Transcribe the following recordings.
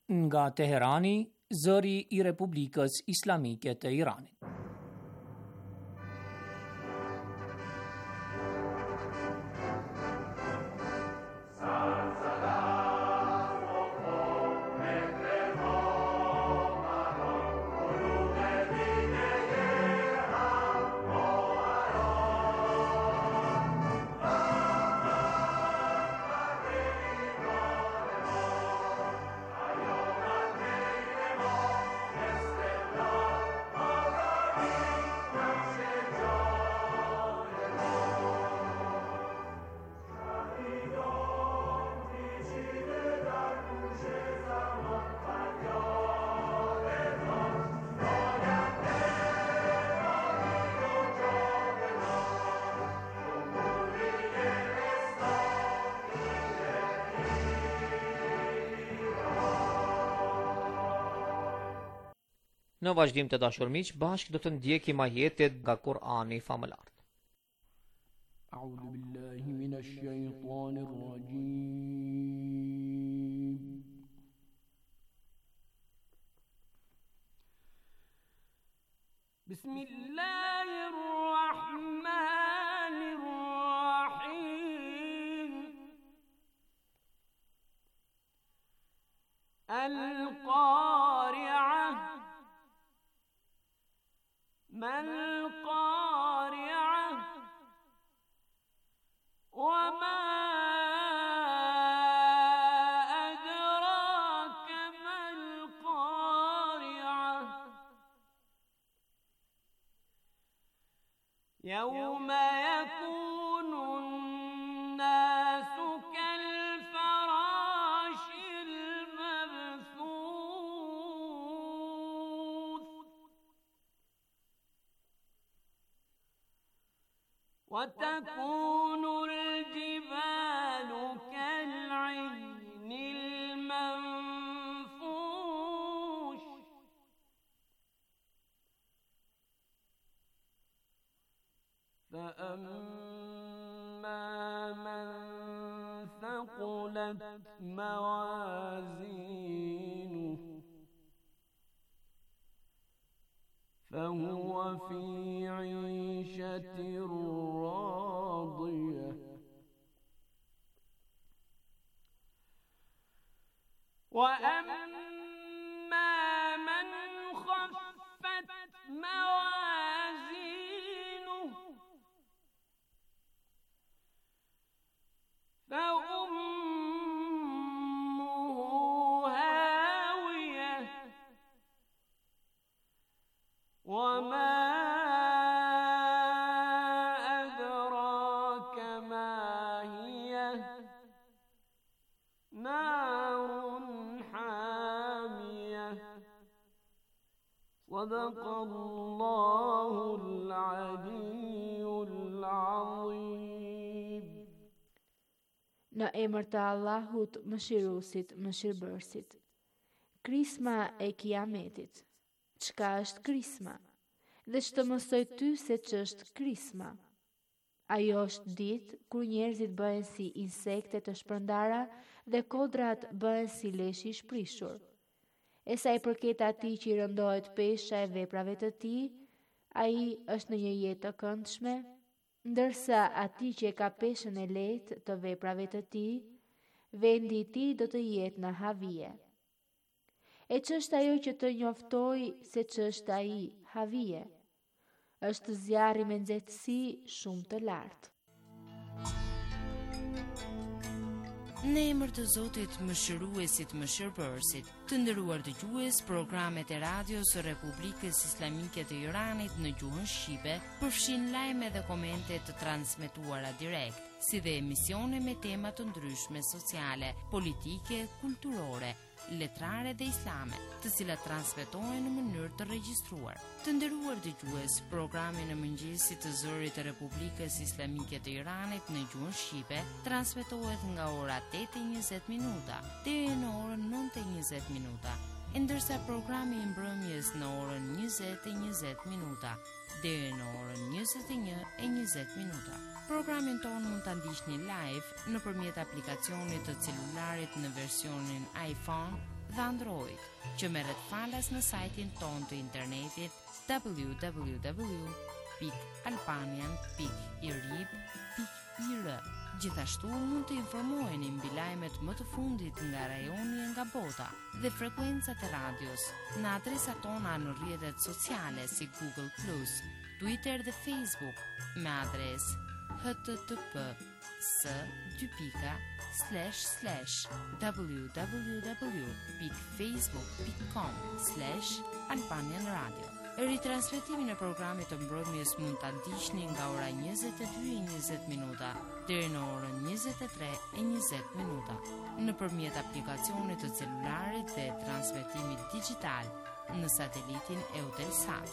Nga Teherani, zëri I Republikës Islamike të Iranit. Në vazhdim të dashur miq, bashkë do të ndjekim ajetet nga Kur'ani famëlar. A'udhu billahi minash shaitanir rajim. Bismillahir rahmanir rahim. Al-Qari'ah. ما القارعة وما أدراك ما القارعة يوم يكون الناس كالفراش المبثوث وتكون الجبال كالعهن المنفوش فأما من ثقلت موازينه فهو في عيشة راضية وأما من خفت موازينه فأمه هاوية وما أدراك ما هي نار حامية صدق الله العلي العظيم. Në emër të Allahut, mëshiruesit, mëshirbërësit. Krisma e Kiametit. Çka është krisma? Dhe ç'të mësoj ty se ç'është krisma? Ajo është ditë kur njerëzit bëhen si insekte të shpërndara dhe kodrat bëhen si leshi I shprishur. E sa I përket atij që I rëndohet pesha e veprave të tij, ai është në një jetë të këndshme, ndërsa atij që e ka peshën e lehtë të veprave të tij, vendi I tij do të jetë në havije. E ç'është ajo që të njoftoj se ç'është ai havije? Është zjarri me nxehtësi shumë të lartë. Në emër të Zotit, mëshiruesit, mëshirbërësit, të nderuar dëgjues, programet e radios së Republikës Islamike të Iranit në gjuhën shqipe përfshin lajme dhe komente të transmetuara direkt, si dhe emisione me tema të ndryshme sociale, politike, kulturore, letrare dhe islame, të cilat transmetohen në mënyrë të regjistruar. Të nderuar dëgjues, programi në mëngjesit të zërit të Republikës Islamike të Iranit në gjuhën shqipe transmetohet nga ora 8:20 minuta deri në orën 9:20 minuta, ndërsa programi I mbrëmjes në orën 20:20 minuta deri në orën 21:20 minuta. Programin tonë mund ta ndiqni live nëpërmjet aplikacionit të celularit në versionin iPhone dhe Android, që merret falas në sajtin tonë të internetit www.albanian.irib.ir. Gjithashtu mund të informoheni mbi lajmet më të fundit nga rajoni e nga bota dhe frekuencat e radios në adresat tona në rrjetet sociale si Google+, Twitter dhe Facebook me adresë http://www.facebook.com/albanianradio. Ritransmetimin e programit të mbrëmjes mund ta ndiqni nga ora 22:20 deri në orën 23:20 nëpërmjet aplikacionit të celularit dhe transmetimit digital në satelitin Eutelsat.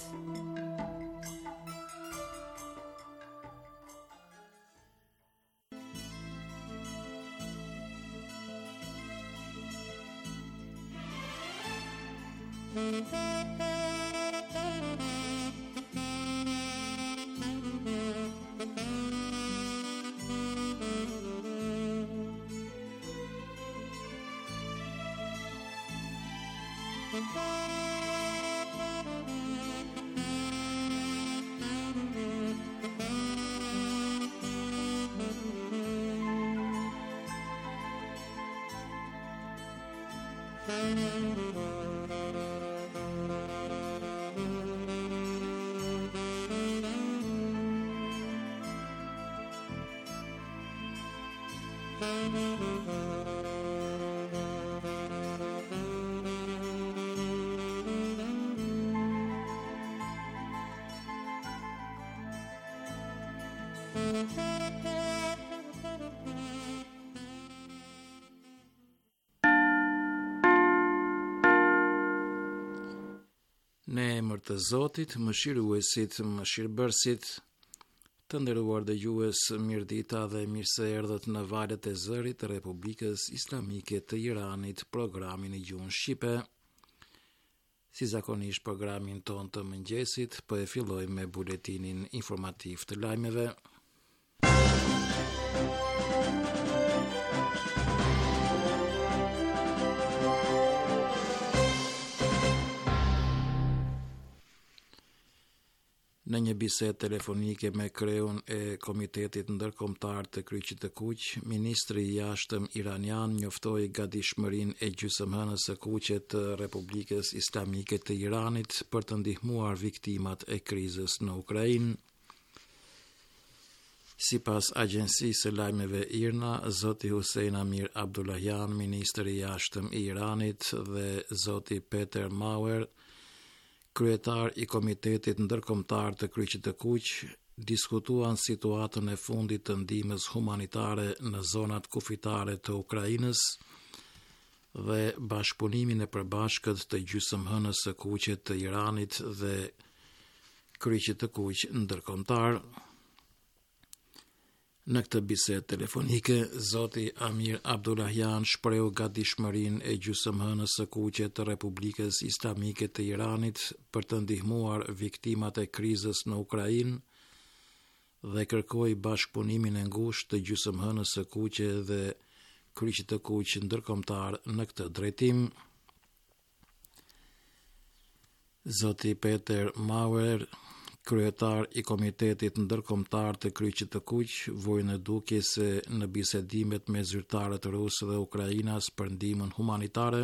Në emër të Zotit, mëshiruesit, mëshirbërësit, të nderuar dëgjues, mirëdita dhe mirë se erdhët në valët e zërit të Republikës Islamike të Iranit, programin e gjuhën shqipe. Si zakonisht programin ton të mëngjesit, po e fillojmë me buletinin informativ të lajmeve. Në një bisedë telefonike me kreun e Komitetit Ndërkombëtar të Kryqit të Kuq, ministri i jashtëm iranian njoftoi gatishmërinë e gjysmëhënës së kuqe të Republikës Islamike të Iranit për të ndihmuar viktimat e krizës në Ukrainë. Sipas agjencisë së lajmeve IRNA, zoti Hussein Amir Abdullahian, ministri i jashtëm i Iranit, dhe zoti Peter Mauer, kryetar i Komitetit Ndërkombëtar të Kryqit të Kuq, diskutuan situatën e fundit të ndihmës humanitare në zonat kufitare të Ukrainës dhe bashkëpunimin e përbashkët të gjysmëhënës së kuqe të Iranit dhe Kryqit të Kuq ndërkombëtar. Në këtë bisedë telefonike, zoti Amir Abdullahian shprehu gatishmërinë e gjysmëhënës së kuqe të Republikës Islamike të Iranit për të ndihmuar viktimat e krizës në Ukrainë dhe kërkoi bashkëpunimin e ngushtë të gjysmëhënës së kuqe dhe Kryqit të Kuq ndërkombëtar në këtë drejtim. Zoti Peter Mauer, kryetar i Komitetit Ndërkombëtar të Kryqit të Kuq, voi në dukje se në bisedimet me zyrtarët rusë dhe ukrainas për ndihmën humanitare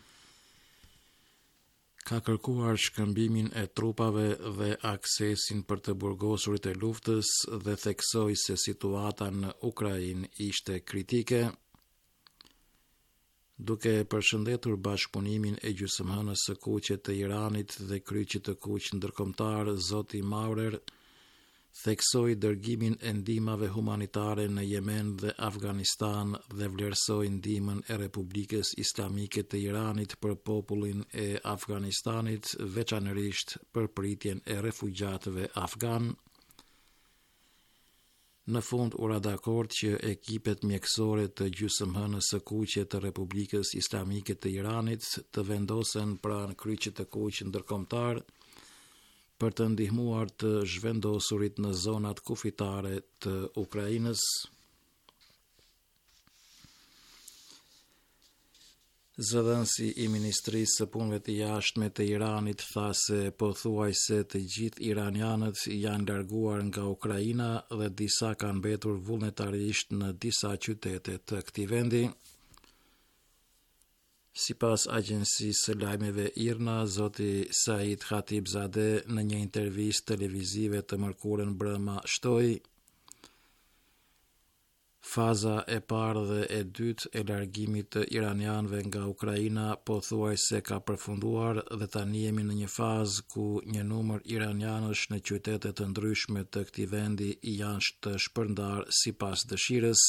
ka kërkuar shkëmbimin e trupave dhe aksesin për të burgosurit e luftës dhe theksoi se situata në Ukrainë ishte kritike. Duke përshëndetur bashkëpunimin e gjysmëhënës së kuqe të Iranit dhe Kryqit të Kuq ndërkombëtar, zoti Maurer theksoi dërgimin e ndihmave humanitare në Yemen dhe Afganistan dhe vlerësoi ndihmën e Republikës Islamike të Iranit për popullin e Afganistanit, veçanërisht për pritjen e refugjatëve afgan. Në fund u ra dakord që ekipet mjekësore të gjysmëhënës së kuqe të Republikës Islamike të Iranit të vendosen pranë Kryqit të Kuq ndërkombëtar për të ndihmuar të zhvendosurit në zonat kufitare të Ukrainës. Zëdhënësi i Ministrisë së Punëve të Jashtme të Iranit tha se pothuajse të gjithë iranianët janë larguar nga Ukraina dhe disa kanë mbetur vullnetarisht në disa qytete të këtij vendi. Sipas agjencisë së lajmeve IRNA, zoti Said Khatibzadeh në një intervistë televizive të mërkurën brëma shtoi: faza e parë dhe e dytë e largimit të iranianëve nga Ukraina pothuajse ka përfunduar dhe tani jemi në një fazë ku një numër iranianësh në qytete të ndryshme të këtij vendi janë të shpërndar sipas dëshirës.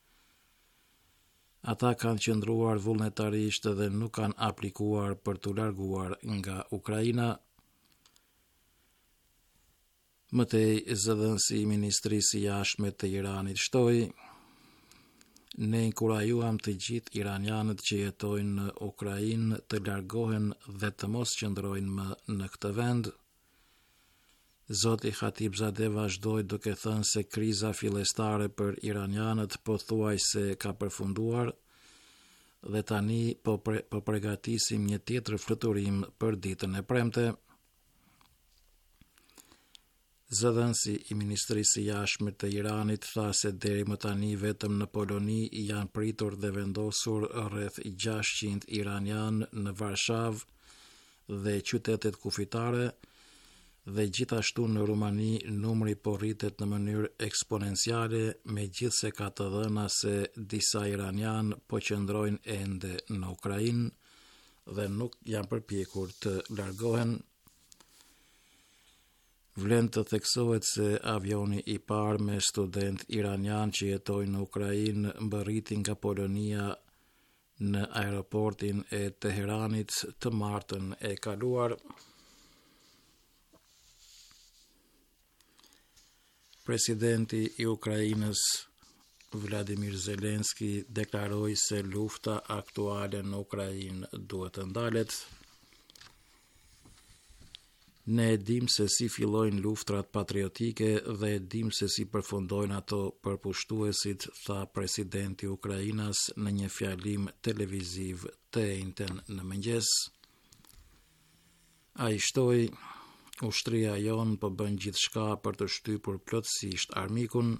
Ata kanë qëndruar vullnetarisht dhe nuk kanë aplikuar për t'u larguar nga Ukraina. Mëtej, zëdhënësi i Ministrisë së Jashtme të Iranit shtoi: ne inkurajuam të gjithë iranianët që jetojnë në Ukrainë të largohen dhe të mos qëndrojnë më në këtë vend. Zoti Khatibzadeh vazhdoi duke thënë se kriza fillestare për iranianët pothuajse ka përfunduar dhe tani po përgatisim një tjetër fluturim për ditën e premte. Zëdhënësi i Ministrisë së Jashtme të Iranit tha se deri më tani vetëm në Poloni janë pritur dhe vendosur rreth 600 iranian në Varshavë dhe qytetet kufitare, dhe gjithashtu në Rumani numri po rritet në mënyrë eksponenciale, megjithse ka të dhëna se disa iranian po qëndrojnë ende në Ukrainë dhe nuk janë përpjekur të largohen. Vlen të theksohet se avioni i parë me student iranian që jetojnë në Ukrainë mbërriti nga Polonia në aeroportin e Teheranit të martën e kaluar. Presidenti i Ukrainës Vladimir Zelenski deklaroi se lufta aktuale në Ukrainë duhet të ndalet. Ne e dim se si fillojnë luftrat patriotike dhe e dim se si përfundojnë ato përpushtuesit, tha presidenti i Ukrainës në një fjalim televiziv të njëjtën në mëngjes. Ai shtoi: ushtria jon po bën gjithçka për të shtypur plotësisht armikun.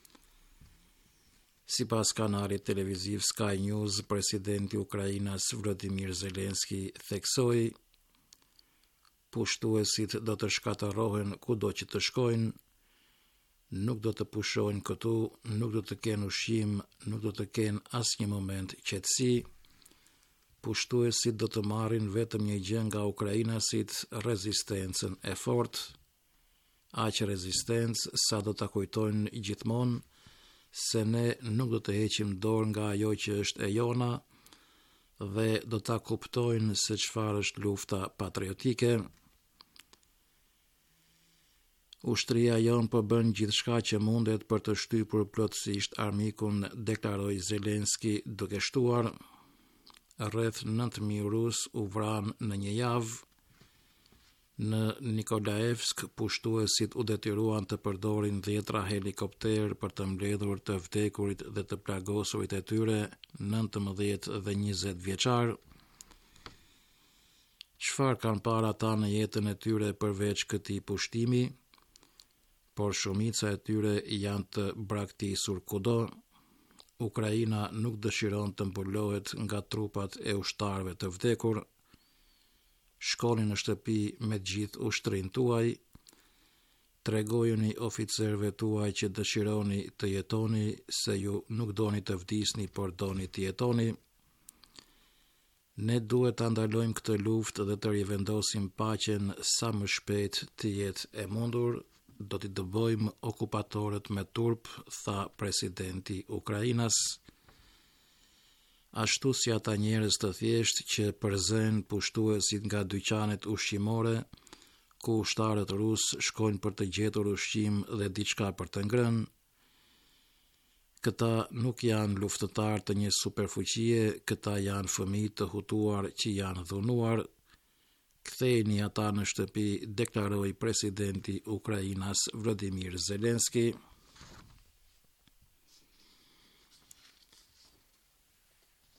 Sipas kanalit televiziv Sky News, presidenti i Ukrainës Volodymyr Zelensky theksoi: pushtuesit do të shkatërrohen kudo që të shkojnë, nuk do të pushojnë këtu, nuk do të kenë ushqim, nuk do të kenë asnjë moment qetësi. Pushtuesit do të marrin vetëm një gjë nga ukrainasit, rezistencën e fortë. Aq rezistencë sa do ta kujtojnë gjithmonë se ne nuk do të heqim dorë nga ajo që është e jona dhe do ta kuptojnë se çfarë është lufta patriotike. Ushtria jon po bën gjithçka që mundet për të shtypur plotësisht armikun, deklaroi Zelensky, duke shtuar: rreth 9.000 rus u vran në një javë. Në Nikolaevsk, pushtuesit u detyruan të përdorin 10 helikopter për të mbledhur të vdekurit dhe të plagosurit e tyre, 19 dhe 20 vjeçar. Çfarë kanë para ata në jetën e tyre përveç këtij pushtimi? Por shumica e tyre janë të braktisur kudo. Ukraina nuk dëshiron të mbulohet nga trupat e ushtarëve të vdekur. Shkoni në shtëpi me gjithë ushtrinë tuaj. Tregojuni oficerëve tuaj që dëshironi të jetoni, se ju nuk doni të vdisni, por doni të jetoni. Ne duhet të ndalojmë këtë luftë dhe të rivendosim paqen sa më shpejt të jetë e mundur. Do t'i dëbojmë okupatorët me turp, tha presidenti Ukrainës. Ashtu si ata njerëz të thjesht që përzen pushtuesit nga dyqanet ushqimore, ku ushtarët rus shkojnë për të gjetur ushqim dhe diçka për të ngrënë. Këta nuk janë luftëtar të një superfuqie, këta janë fëmijë të hutuar që janë dhunuar. Kthejni ata në shtëpi, deklaroi presidenti Ukrainës Volodymyr Zelensky.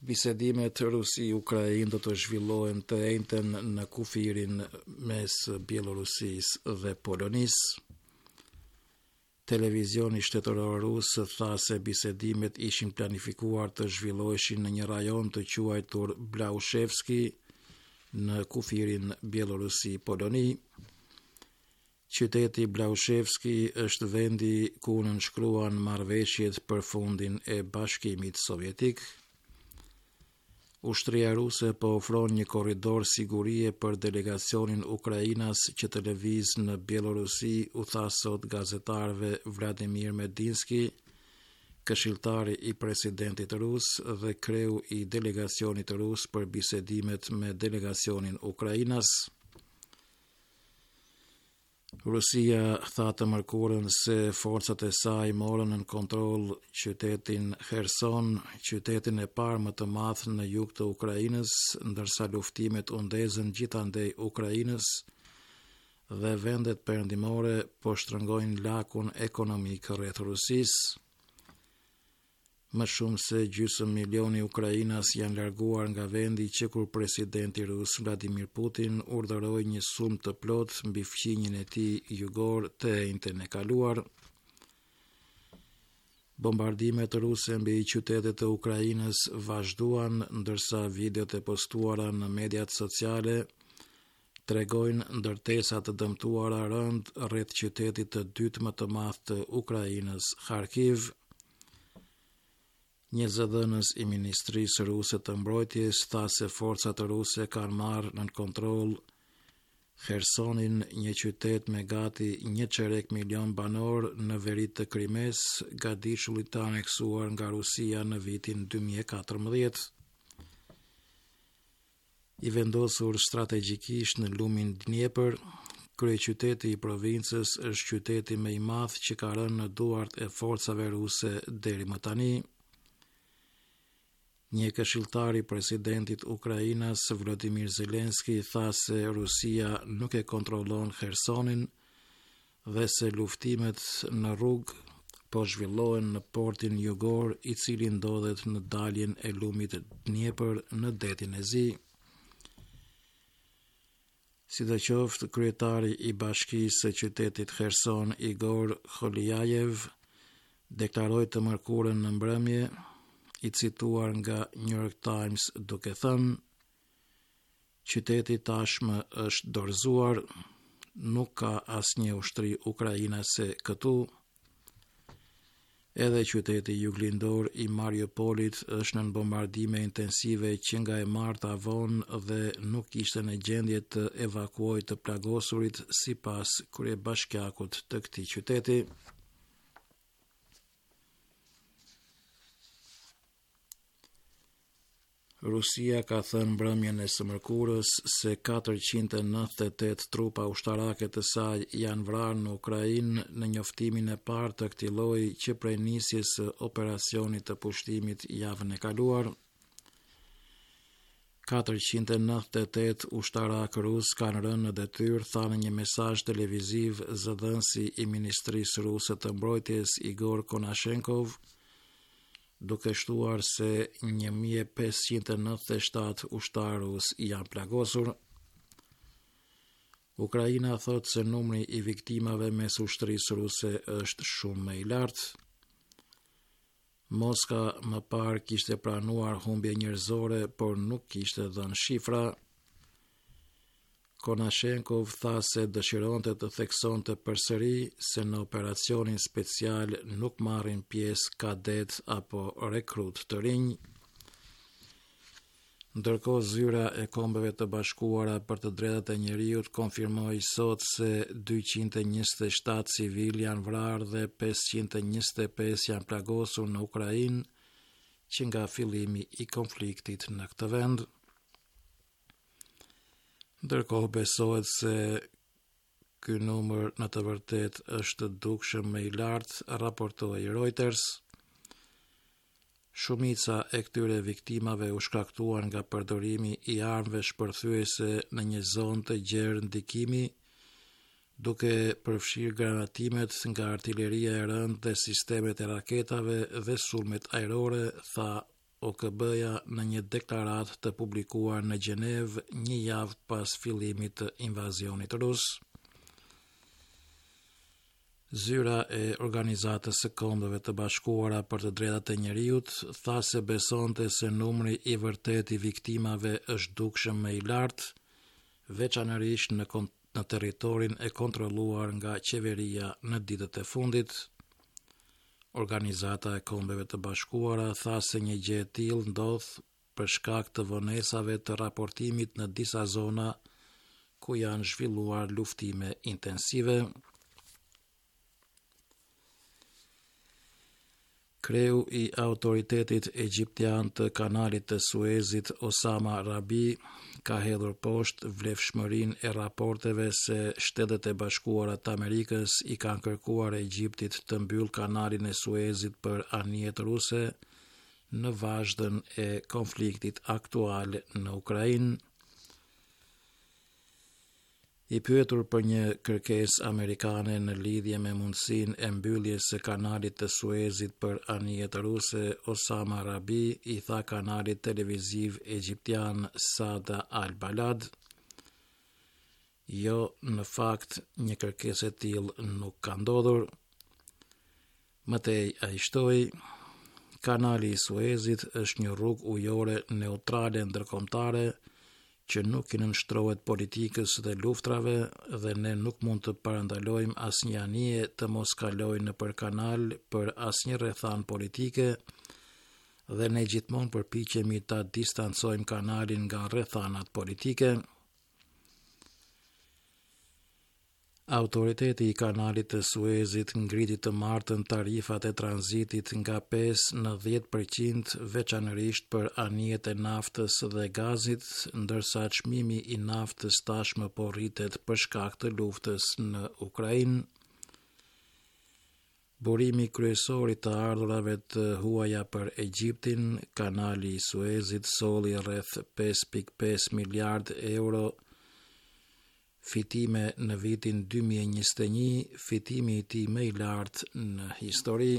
Bisedimet Rusi-Ukrainë do të zhvillohen të njëjtën në kufirin mes Bielorusisë dhe Polonisë. Televizioni shtetëror rus tha se bisedimet ishin planifikuar të zhvilloheshin në një rajon të quajtur Blaushevski në kufirin Bielorusi-Poloni. Qyteti Blaushevski është vendi ku nënshkruan marrëveshjet për fundin e Bashkimit Sovjetik. Ushtria ruse po ofron një korridor sigurie për delegacionin ukrainas që të lëvizë në Bielorusi, u tha sot gazetarëve Vladimir Medinski, këshilltari i presidentit rus dhe kreu i delegacionit rus për bisedimet me delegacionin ukrainas. Rusia tha të mërkurën se forcat e saj morën në kontroll qytetin Kherson, qytetin e parë më të madh në jug të Ukrainës, ndërsa luftimet u ndezën gjithandej Ukrainës dhe vendet perëndimore po shtrëngojnë lakun ekonomik rreth Rusisë. Më shumë se gjysmë milioni ukrainas janë larguar nga vendi që kur presidenti rus Vladimir Putin urdhëroi një sulm të plot mbi fqinjen e tij jugor të njëjtën e kaluar. Bombardimet ruse mbi qytetet e Ukrainës vazhduan, ndërsa videot e postuara në mediat sociale tregojnë ndërtesa të dëmtuara rënd rreth qytetit të dytë më të madh të Ukrainës, Kharkiv. Një zëdhënës i Ministrisë Ruse të Mbrojtjes tha se forcat ruse kanë marrë në kontroll Khersonin, një qytet me gati 1,25 milion banor në veri të Krimes, gadishullit të aneksuar nga Rusia në vitin 2014. I vendosur strategjikisht në lumin Dnjepër, kryeqyteti i provincës është qyteti më i madh që ka rënë në duart e forcave ruse deri më tani. Një këshilltar i presidentit Ukrainas, Volodymyr Zelensky, tha se Rusia nuk e kontrollon Khersonin dhe se luftimet në rrugë po zhvillohen në portin jugor, i cili ndodhet në daljen e lumit Dnjepër në detin e Zi. Sidoqoftë, kryetari i bashkisë së qytetit Kherson, Igor Kholiajev, deklaroi të mërkurën në mbrëmje, i cituar nga New York Times, duke thënë: qyteti tashmë është dorëzuar, nuk ka asnjë ushtri ukrainase këtu. Edhe qyteti juglindor i Mariupolit është në bombardime intensive që nga e marta vonë dhe nuk ishte në gjendje të evakuojë të plagosurit, sipas kryebashkiakut të këtij qyteti. Rusia ka thënë mbrëmjen e së mërkurës se 498 trupa ushtarake të saj janë vrarë në Ukrainë në njoftimin e parë të këtij lloji që prej nisjes së operacionit të pushtimit javën e kaluar. 498 ushtarak rus kanë rënë në detyrë, tha në një mesazh televiziv zëdhënësi i Ministrisë Ruse të Mbrojtjes Igor Konashenkov, duke shtuar se 1597 ushtarë rus janë plagosur. Ukraina thot se numri i viktimave mes ushtrisë ruse është shumë më i lartë. Moska më parë kishte pranuar humbje njerëzore, por nuk kishte dhënë shifra. Konashenkov tha se dëshironte të theksonte përsëri se në operacionin special nuk marrin pjesë kadet apo rekrut të rinj. Ndërkohë, zyra e Kombeve të Bashkuara për të drejtat e njerëzit konfirmoi sot se 227 civil janë vrarë dhe 525 janë plagosur në Ukrainë që nga fillimi i konfliktit në këtë vend. Ndërkohë besohet se ky numër në të vërtetë është dukshëm më i lartë, raportoi Reuters. Shumica e këtyre viktimave u shkaktuan nga përdorimi i armëve shpërthyese në një zonë të gjerë ndikimi, duke përfshirë granatimet nga artilleria e rëndë dhe sistemet e raketave dhe sulmet ajrore, tha OKB-ja në një deklaratë të publikuar në Gjenevë një javë pas fillimit të invazionit rus. Zyra e Organizatës së Kombeve të Bashkuara për të Drejtat e Njerëzit tha se besonte se numri i vërtet i viktimave është dukshëm më i lartë, veçanërisht në territorin e kontrolluar nga qeveria në ditët e fundit. Organizata e Kombeve të Bashkuara tha se një gjë e tillë ndodh për shkak të vonesave të raportimit në disa zona ku janë zhvilluar luftime intensive. Kreu i autoritetit egjiptian të kanalit të Suezit, Osama Rabi, ka hedhur poshtë vlefshmërinë e raporteve se Shtetet e Bashkuara të Amerikës i kanë kërkuar Egjiptit të mbyll kanalin e Suezit për anijet ruse në vazhdën e konfliktit aktual në Ukrainë. I pyetur për një kërkesë amerikane në lidhje me mundësinë e mbylljes së kanalit të Suezit për anijet ruse, Osama Rabi i tha kanalit televiziv egjiptian Sada Al-Balad: "Jo, në fakt, një kërkesë e tillë nuk ka ndodhur." Mëtej ai shtoi: "Kanali i Suezit është një rrugë ujore neutrale ndërkombëtare që nuk i nënshtrohet politikës dhe luftrave dhe ne nuk mund të parandalojmë asnjë anije të mos kalojë nëpër kanal për asnjë rrethanë politike dhe ne gjithmonë përpiqemi ta distancojmë kanalin nga rrethanat politike." Autoriteti i kanalit të Suezit ngriti të martën tarifat e tranzitit nga 5 në 10%, veçanërisht për anijet e naftës dhe gazit, ndërsa çmimi i naftës tashmë po rritet për shkak të luftës në Ukrainë. Burimi kryesor i të ardhurave të huaja për Egjiptin, kanali i Suezit solli rreth 5.5 miliard euro fitime në vitin 2021, fitimi i tij më i lartë në histori.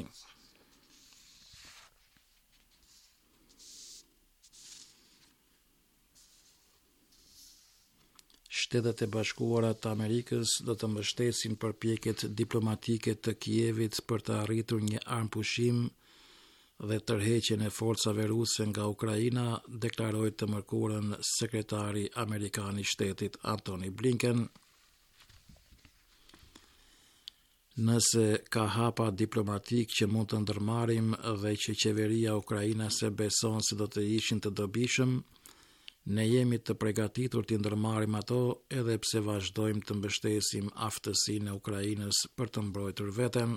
Shtetet e Bashkuara të Amerikës do të mbështesin përpjekjet diplomatike të Kijevit për të arritur një armpushim dhe tërheqjen e forcave ruse nga Ukraina, deklaroi të mërkurën sekretari amerikan i shtetit Antony Blinken. Nëse ka hapa diplomatik që mund të ndërmarrim dhe që qeveria ukrainase beson se do të ishin të dobishëm, ne jemi të përgatitur të ndërmarrim ato edhe pse vazhdojmë të mbështesim aftësinë e Ukrainës për të mbrojtur veten.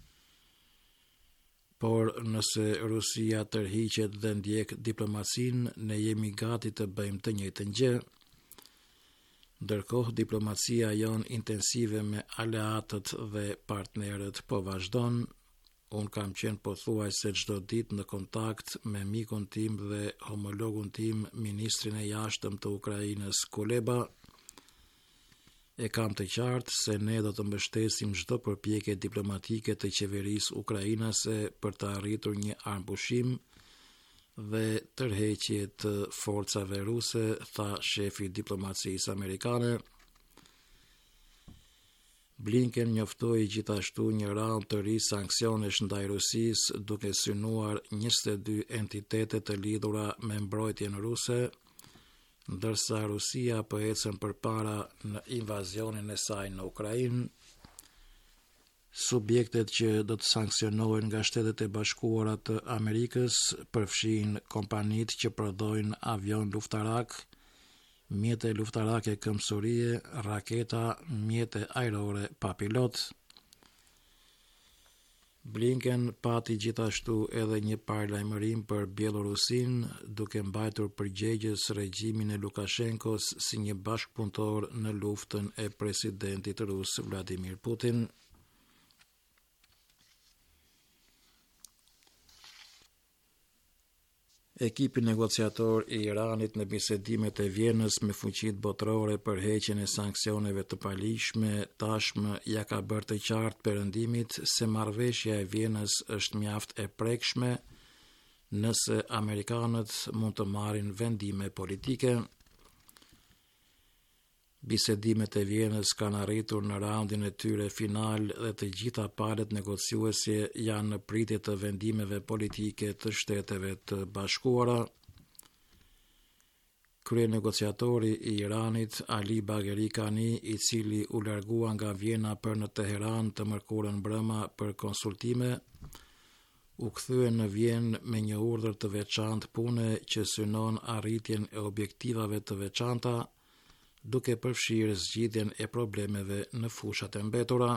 Por nëse Rusia tërhiqet dhe ndjek diplomacinë, ne jemi gati të bëjmë të njëjtën gjë. Ndërkohë diplomacia jon intensive me aleatët dhe partnerët po vazhdon. Unë kam qenë pothuajse çdo ditë në kontakt me mikun tim dhe homologun tim, ministrin e jashtëm të Ukrainës Kuleba. E kam të qartë se ne do të mbështesim çdo përpjekje diplomatike të qeverisë ukrainase për të arritur një armpushim dhe tërheqje të forcave ruse, tha shefi i diplomacisë amerikane. Blinken njoftoi gjithashtu një raund të ri sanksionesh ndaj Rusisë, duke synuar 22 entitete të lidhura me mbrojtjen ruse, ndërsa Rusia po ecën përpara në invazionin e saj në Ukrainë. Subjektet që do të sanksionohen nga Shtetet e Bashkuara të Amerikës përfshin kompanitë që prodhojnë avion luftarak, mjete luftarake këmbësurie, raketa, mjete ajrore pa pilot. Blinken pati gjithashtu edhe një paralajmërim për Bielorusinë, duke mbajtur përgjegjës regjimin e Lukashenkos si një bashkëpunëtor në luftën e presidentit rus Vladimir Putin. Ekipi negociator i Iranit në bisedimet e Vjenës me fuqitë botërore për heqjen e sanksioneve të palishme tashmë ja ka bërë të qartë Perëndimit se marrëveshja e Vjenës është mjaft e prekshme nëse amerikanët mund të marrin vendime politike. Bisedimet e Vjenës kanë arritur në raundin e tyre final dhe të gjitha palët negociuese janë në pritje të vendimeve politike të Shteteve të Bashkuara. Kryenegociatori i Iranit, Ali Bagheri Kani, i cili u largua nga Vjena për në Teheran të mërkurën brëma për konsultime, u kthye në Vjenë me një urdhër të veçantë pune që synon arritjen e objektivave të veçanta, duke përfshirë zgjidhjen e problemeve në fushat e mbetura.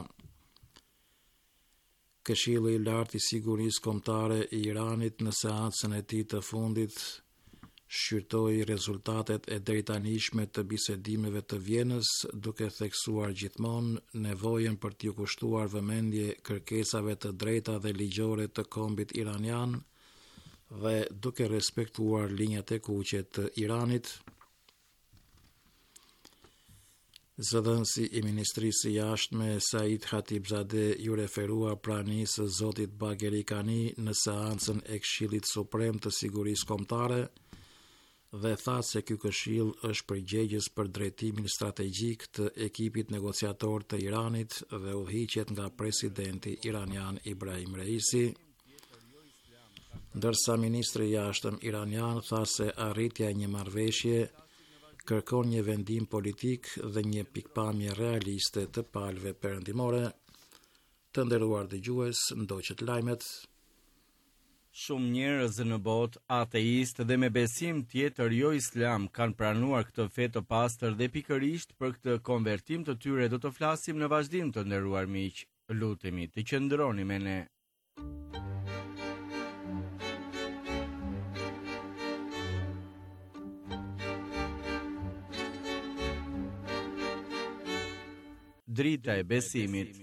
Këshilli i Lartë i Sigurisë Kombëtare i Iranit në seancën e tij të fundit shqyrtoi rezultatet e drejtanishme të bisedimeve të Vjenës, duke theksuar gjithmonë nevojën për t'ju kushtuar vëmendje kërkesave të drejta dhe ligjore të kombit iranian dhe duke respektuar linjat e kuqe të Iranit. Zëdhënësi i Ministrisë së Jashtme Said Khatibzadeh ju referua pranisë së zotit Bagheri Kani në seancën e Këshillit Suprem të Sigurisë Kombëtare dhe tha se ky këshill është përgjegjës për drejtimin strategjik të ekipit negociator të Iranit dhe udhëhiqet nga presidenti iranian Ibrahim Reisi. Ndërsa ministri i jashtëm iranian tha se arritja e një marrëveshje kërkon një vendim politik dhe një pikpamje realiste të palëve perëndimore. Të nderuar dëgjues, ndoqët lajmet. Shumë njerëz në botë, ateist dhe me besim tjetër jo islam, kanë pranuar këtë fe të pastër dhe pikërisht për këtë konvertim të tyre do të flasim në vazhdim, të nderuar miq. Lutemi të qëndroni me ne. Drita e besimit.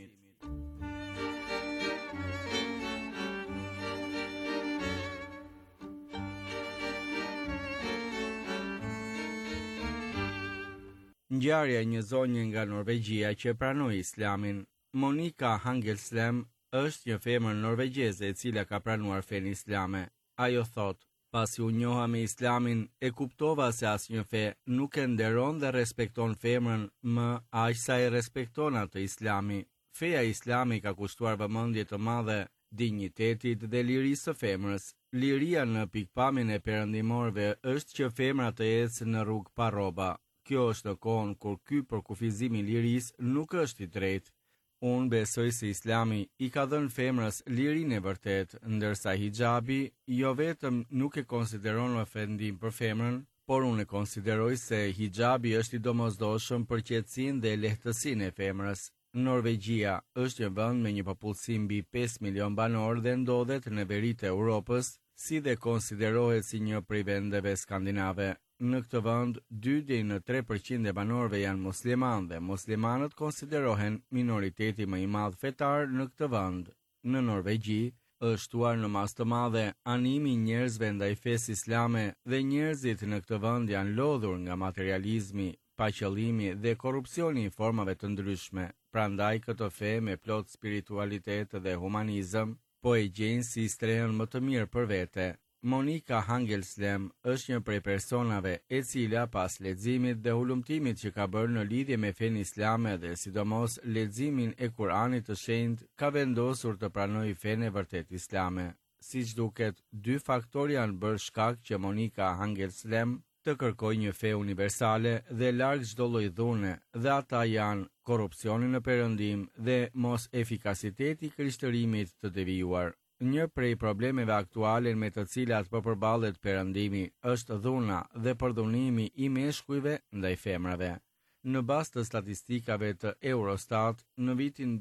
Ngjarja e një zonje nga Norvegjia që pranoi islamin. Monika Hangelslem është një femër norvegjeze e cila ka pranuar fenë islame. Ajo thot: "Pasi u njoha me islamin, e kuptova se asnjë fe nuk e nderon dhe respekton femrën më aq sa e respekton atë islami. Feja islami ka kushtuar vëmendje të madhe dinjitetit dhe lirisë së femrës. Liria në pikpamjen e perëndimorëve është që femra të ecë në rrugë pa rroba. Kjo është në kohën kur ky përkufizim i lirisë nuk është i drejtë. Unë besoj se islami i ka dhënë femrës lirinë e vërtet, ndërsa hijabi jo vetëm nuk e konsideron ofendim për femrën, por unë e konsideroj se hijabi është i domosdoshëm për qetësinë dhe lehtësinë e femrës. Norvegjia është një vend me një popullsi mbi 5 milion banor dhe ndodhet në veritë e Europës, si dhe konsiderohet si një prej vendeve skandinave. Në këtë vend, 2 deri në 3% e banorëve janë muslimanë dhe muslimanët konsiderohen minoriteti më i madh fetar në këtë vend. Në Norvegji është shtuar në masë të madhe animi i njerëzve ndaj fesë islame dhe njerëzit në këtë vend janë lodhur nga materializmi, paqëllimi dhe korrupsioni i formave të ndryshme. Prandaj këtë fe me plot spiritualitet dhe humanizëm po e gjejnë si strehën më të mirë për vete. Monika Hangelslem është një prej personave e cila pas leximit dhe hulumtimit që ka bërë në lidhje me fenë islame dhe sidomos leximin e Kuranit të shenjtë, ka vendosur të pranojë fenë e vërtet islame. Siç duket, 2 faktorë janë bërë shkak që Monika Hangelslem të kërkojë një fe universale dhe larg çdo lloj dhune, dhe ata janë korrupsioni në perëndim dhe mos efikasiteti i krishtërimit të devijuar. Një prej problemeve aktuale me të cilat po përballet perëndimi është dhuna dhe përdhunimi i meshkujve ndaj femrave. Në bazë të statistikave të Eurostat, në vitin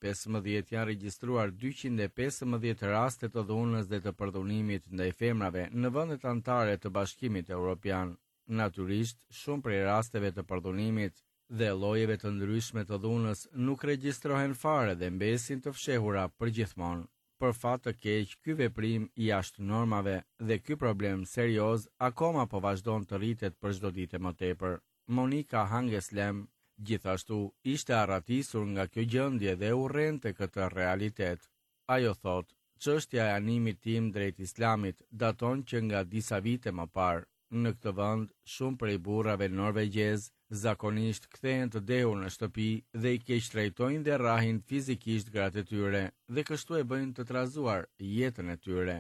2015 janë regjistruar 215 raste të dhunës dhe të përdhunimit ndaj femrave në vendet anëtare të Bashkimit Evropian. Natyrisht, shumë prej rasteve të përdhunimit dhe llojeve të ndryshme të dhunës nuk regjistrohen fare dhe mbesin të fshehura përgjithmonë. Për fat të keq, ky veprim i jashtë normave dhe ky problem serioz akoma po vazhdon të rritet për çdo ditë më tepër. Monika Hangelslem gjithashtu ishte arratisur nga kjo gjendje dhe urrente këtë realitet. Ajo thot: çështja e animit tim drejt islamit daton që nga disa vite më parë. Në këtë vend, shumë prej burrave norvegjez zakonisht kthehen të dehur në shtëpi dhe i keq trajtojnë dhe rrahin fizikisht gratë e tyre dhe kështu e bëjnë të trazuar jetën e tyre.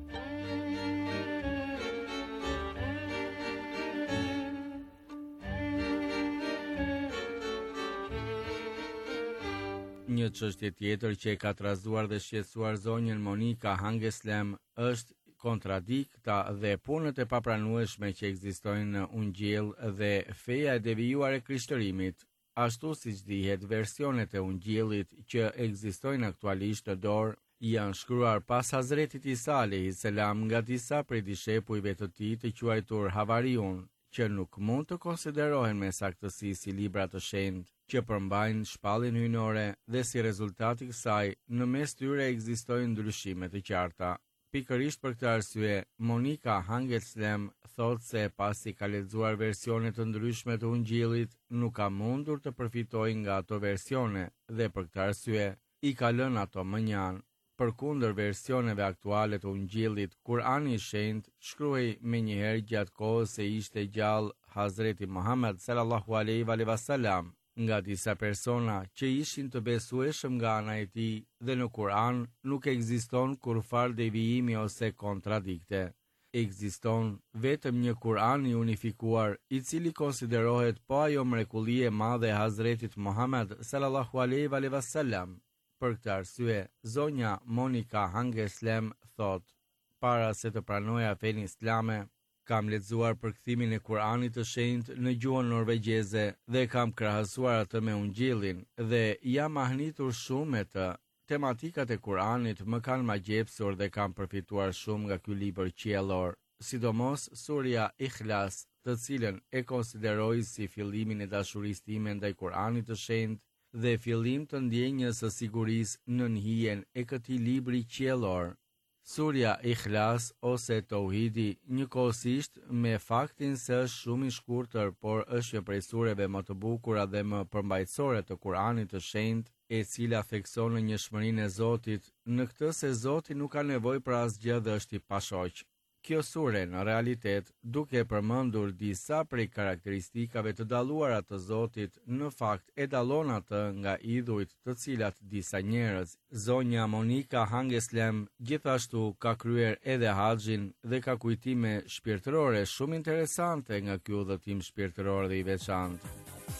Një çështje tjetër që e ka trazuar dhe shqetësuar zonjën Monika Hangeslem është kontradikta dhe punët e papranueshme që ekzistojnë në Ungjell dhe feja e devijuar e Krishtërimit, ashtu siç dihet versionet e Ungjellit që ekzistojnë aktualisht në dorë janë shkruar pas Hazretit Isa alayhis salam nga disa prej dishepujve të tij të quajtur Havariun, që nuk mund të konsiderohen me saktësi si libra të shenjtë që përmbajnë shpalljen hyjnore dhe si rezultat i kësaj në mes tyre ekzistojnë ndryshime të qarta. Pikërisht për këtë arsye, Monika Hangeslem thotë se pasi ka lexuar versione të ndryshme të Ungjillit, nuk ka mundur të përfitojë nga ato versione dhe për këtë arsye i ka lënë ato më njanë. Përkundër versioneve aktuale të Ungjillit, Kurani i Shenjtë shkruhej menjëherë gjatë kohës se ishte gjallë Hazreti Muhammed sallallahu alaihi wasallam nga disa persona që ishin të besueshëm nga ana e tij dhe në Kur'an nuk ekziston kurfar devijimi ose kontradikte. Ekziston vetëm një Kur'an i unifikuar, i cili konsiderohet po ajo mrekulli e madhe e Hazretit Muhammed sallallahu alaihi wasallam. Për këtë arsye, zonja Monika Hangeslem thot: para se të pranoja fenë islame, kam lexuar përkthimin e Kur'anit të shenjtë në gjuhën norvegjeze dhe kam krahasuar atë me Ungjillin dhe jam ahnitur shumë me të. Tematikat e Kur'anit më kanë magjepsur dhe kam përfituar shumë nga ky libër qiellor, sidomos surja Ikhlas, të cilën e konsideroj si fillimin e dashurisë time ndaj Kur'anit të shenjtë dhe fillim të ndjenjës së sigurisë në hijen e këtij libri qiellor. Surja Ikhlas ose Tauhidi, njëkohësisht me faktin se është shumë i shkurtër, por është një prej sureve më të bukura dhe më përmbajtësore të Kuranit të shenjtë, e cila thekson në njohurinë e Zotit, në këtë se Zoti nuk ka nevojë për asgjë dhe është i pashoq. Kjo sure në realitet, duke përmendur disa prej karakteristikave të dalluara të Zotit, në fakt e dallon atë nga idhujt të cilat disa njerëz. Zonja Monika Hangeslem gjithashtu ka kryer edhe haxhin dhe ka kujtime shpirtërore shumë interesante nga ky udhëtim shpirtëror dhe i veçantë.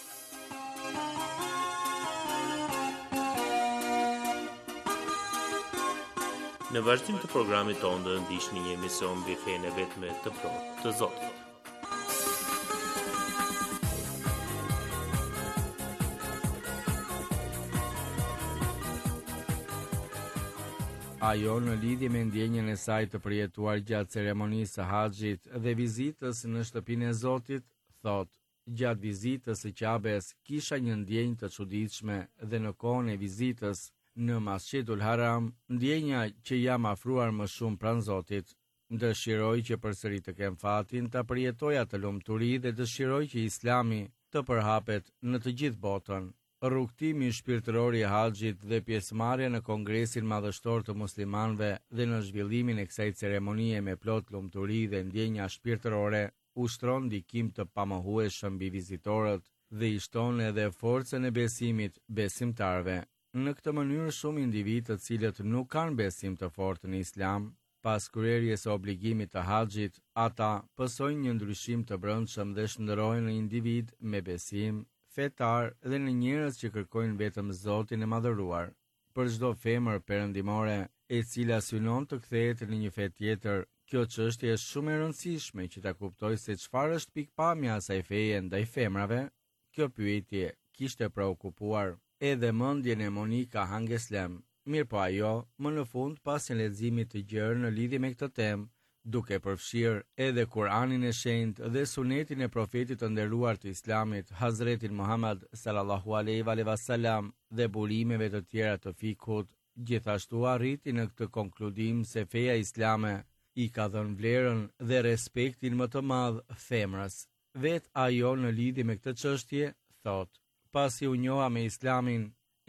Në vazhdim të programit tonë do ndiqni një emision mbi fenë vetme të plotë të Zotit. Ajo në lidhje me ndjenjen e saj të përjetuar gjatë ceremonisë së haxhit dhe vizitës në shtëpinë e Zotit, thotë: gjatë vizitës së Qabes kisha një ndjenjë të çuditshme dhe në kohën e vizitës në Masjidul Haram, ndjenja që jam afruar më shumë pranë Zotit. Dëshiroj që përsëri të kem fatin ta përjetoj atë lumturi dhe dëshiroj që Islami të përhapet në të gjithë botën. Rrugtimi shpirtëror i haxhit dhe pjesëmarrja në Kongresin Madhështor të Muslimanëve dhe në zhvillimin e kësaj ceremonie me plot lumturi dhe ndjenja shpirtërore ushtron ndikim të pamohueshëm mbi vizitorët dhe i shton edhe forcën e besimit besimtarëve. Në këtë mënyrë shumë individ të cilët nuk kanë besim të fortë në Islam, pas kryerjes së obligimit të haxhit, ata pësojnë një ndryshim të brendshëm dhe shndërrohen në individ me besim, fetar dhe në njerëz që kërkojnë vetëm Zotin e madhëruar. Për çdo femër perëndimore e cila synon të kthehet në një fe tjetër, kjo çështje është shumë e rëndësishme që ta kuptojë se çfarë është pikpamja e asaj feje ndaj femrave. Kjo pyetje kishte preokupuar edhe mendjen e Monika Hangeslem, mirë po ajo, më në fund pas një leximi të gjerë në lidhje me këtë temë, duke përfshirë edhe Kur'anin e shenjtë dhe sunetin e profetit të nderuar të Islamit, Hazretin Muhammed sallallahu alaihi wasallam dhe burimeve të tjera të fikut, gjithashtu arriti në këtë konkludim se feja islame i ka dhënë vlerën dhe respektin më të madh femrës. Vet ajo në lidhje me këtë çështje thotë: pasi u njoha me Islamin,